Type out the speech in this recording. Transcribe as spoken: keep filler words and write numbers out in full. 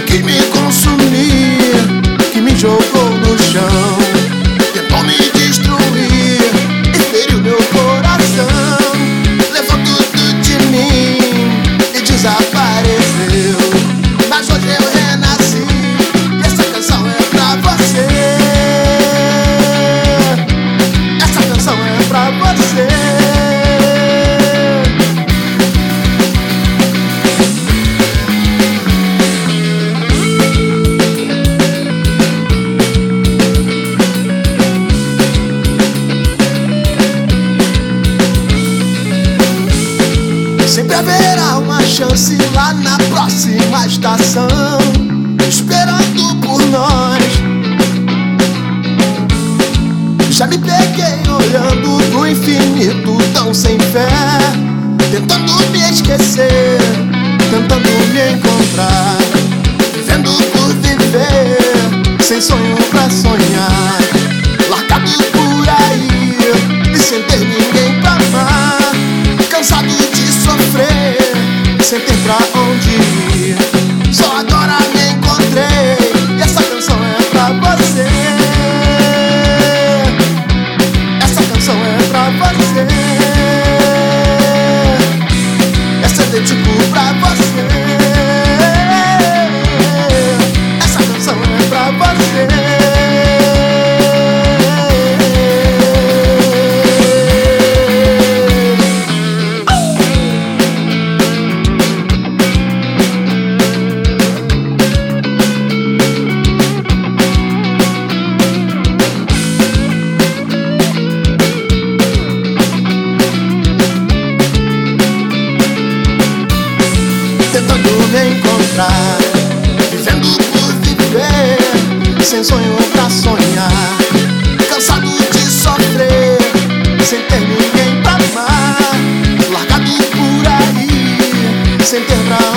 quis me consumir, que me jogou no chão, tentou me destruir e feriu meu coração. Levou tudo de mim e desapareceu, mas hoje eu renasci e essa canção é pra você. Essa canção é pra você. Sempre haverá uma chance lá na próxima estação, esperando por nós. Já me peguei olhando pro infinito tão sem fé, tentando me esquecer, tentando me encontrar, vivendo por viver, sem sonho pra sonhar, largado por aí e sem ter ninguém pra amar, cansado de sofrer, sem ter pra onde ir. Só agora me encontrei e essa canção é pra você. Essa canção é pra você. Essa eu dedico pra você. Essa canção é pra você. Tentando me encontrar, vivendo por viver, sem sonho pra sonhar, cansado de sofrer, sem ter ninguém pra amar, largado por aí, sem ter pra